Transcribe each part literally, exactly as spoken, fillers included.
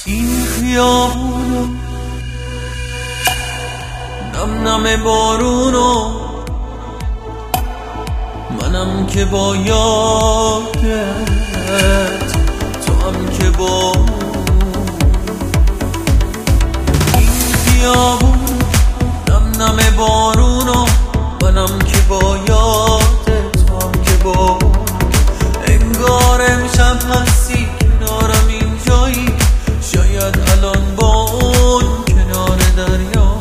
این خیابونو نم نم بارونو منم که با یادت تو هم که با این خیابون نم نم بارونو منم که با یادت تو هم که با انگار امشب هستی کنارم اینجایی شاید الان با اون کنار دریایی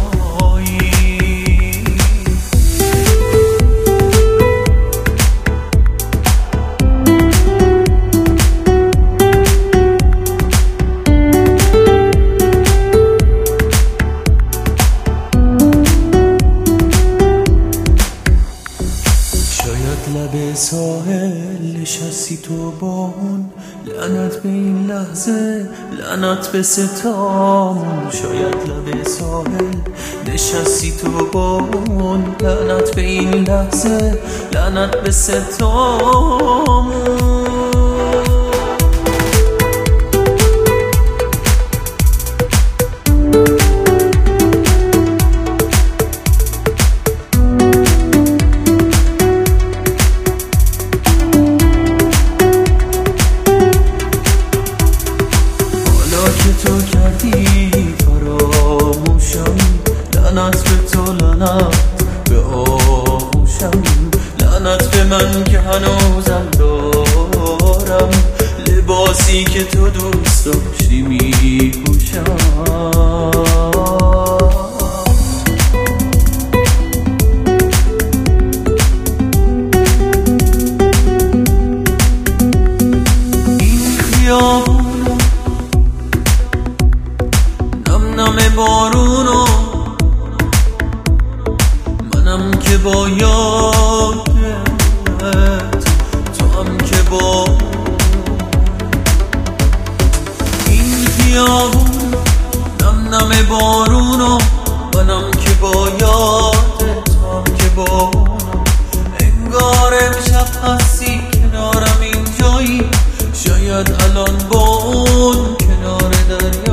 شاید لب ساحل نشستی تو با اون لعنت به این لحظه لعنت به ستامون شاید لب ساحل نشستی تو با اون لعنت به این لحظه لعنت به ستامون که تو کردی فراموشم لعنت به تو لعنت به آغوشم لعنت به من که هنوزم دارم لباسی که تو دوست داشتی میپوشم این خیابون نم بارونو منم که با یادت تو هم که با این خیابون نم نم بارونو منم که با یادت تو هم که با انگار امشب هستی کنارم اینجایی شاید الان با اون کنار دریا